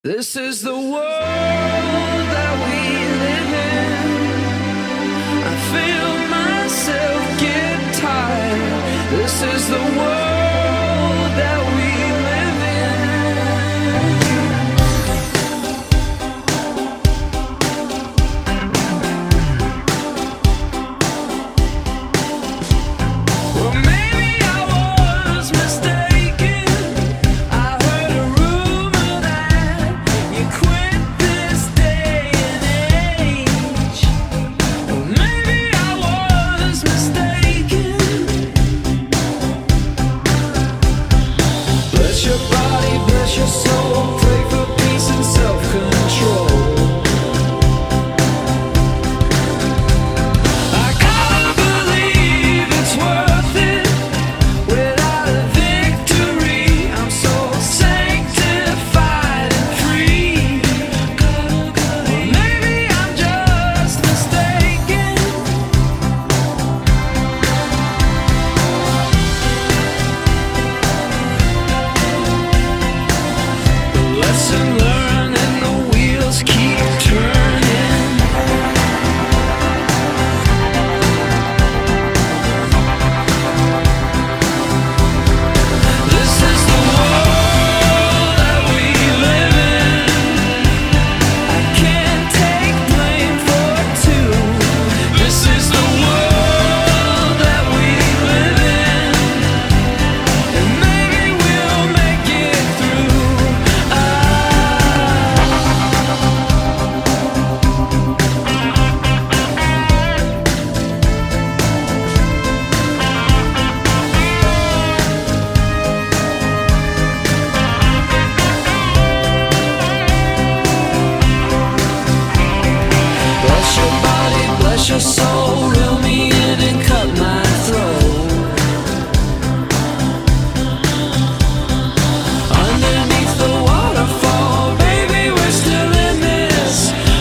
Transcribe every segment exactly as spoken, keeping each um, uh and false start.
This is the world that we live in. I feel myself get tired. This is the world that we live in. Well, maybe I was mistaken. I heard a rumor that you quit this day and age. Well, maybe I was mistaken. Bless your body, bless your soul. Pray for peace and self-control. I gotta believe it's worth it. Without a victory, I'm so sanctified and free. Or maybe I'm just mistaken. Lesson learned and the wheels keep turning. This is the world that we live in. I can't take blame for two. This is the world that we live in. And maybe we'll make it through. Bless your body, bless your soul. Reel me in and cut my throat. Underneath the waterfall, baby, we're still in this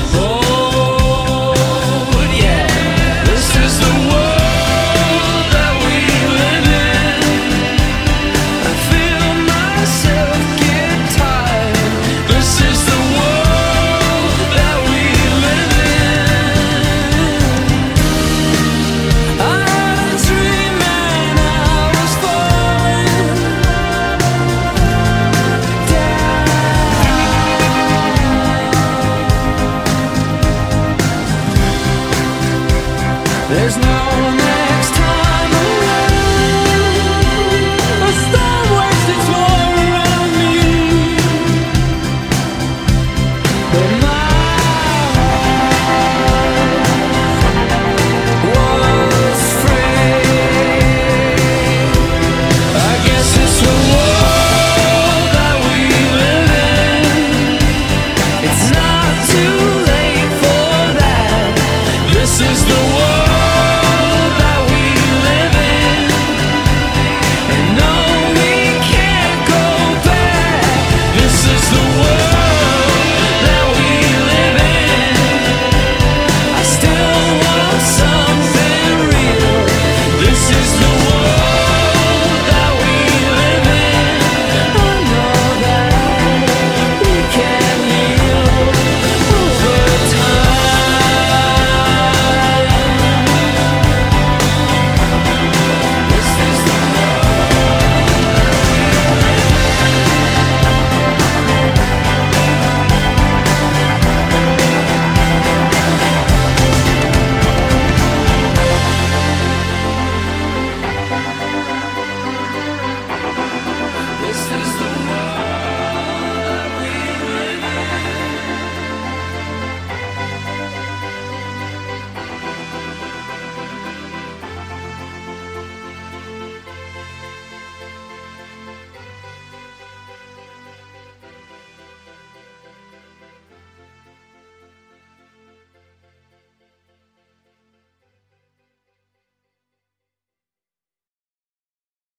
boat. Yeah, this is the world that we live in. I feel myself get tired. This is the world that we live in. I had a dream and I was falling down. There's no